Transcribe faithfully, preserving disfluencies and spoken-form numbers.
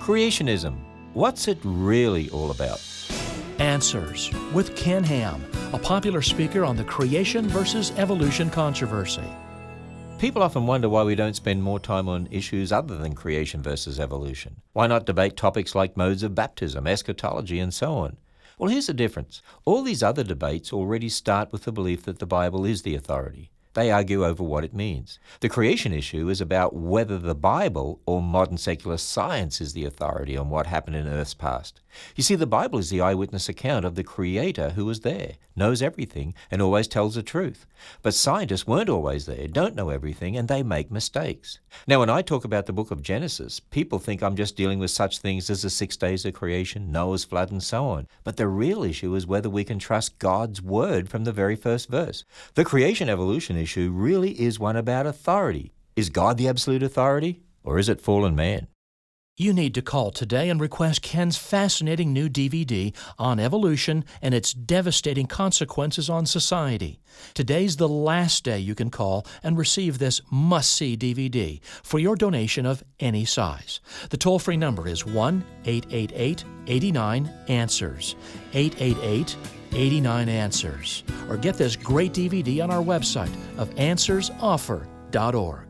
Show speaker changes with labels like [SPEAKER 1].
[SPEAKER 1] Creationism. What's it really all about?
[SPEAKER 2] Answers with Ken Ham, a popular speaker on the creation versus evolution controversy.
[SPEAKER 1] People often wonder why we don't spend more time on issues other than creation versus evolution. Why not debate topics like modes of baptism, eschatology, and so on? Well, here's the difference. All these other debates already start with the belief that the Bible is the authority. They argue over what it means. The creation issue is about whether the Bible or modern secular science is the authority on what happened in Earth's past. You see, the Bible is the eyewitness account of the Creator who was there, knows everything, and always tells the truth. But scientists weren't always there, don't know everything, and they make mistakes. Now, when I talk about the book of Genesis, people think I'm just dealing with such things as the six days of creation, Noah's flood, and so on. But the real issue is whether we can trust God's word from the very first verse. The creation-evolution issue really is one about authority. Is God the absolute authority, or is it fallen man?
[SPEAKER 2] You need to call today and request Ken's fascinating new D V D on evolution and its devastating consequences on society. Today's the last day you can call and receive this must-see D V D for your donation of any size. The toll-free number is one eight eight eight, eight nine, answers, eight eight eight, eight nine, answers. Or get this great D V D on our website of answers offer dot org.